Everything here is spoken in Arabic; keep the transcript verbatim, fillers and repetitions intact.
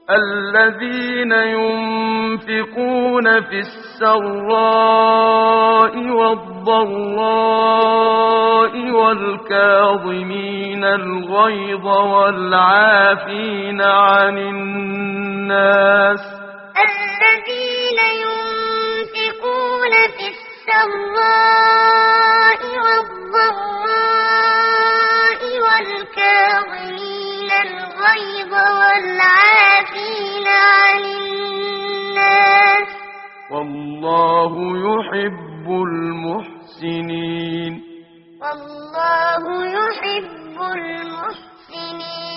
الذين ينفقون في السراء والضراء والكاظمين الغيظ والعافين عن الناس الذين ينفقون في السراء والضراء والكاظمين الغيظ والعافين عن الناس والله يحب المحسنين والله يحب المحسنين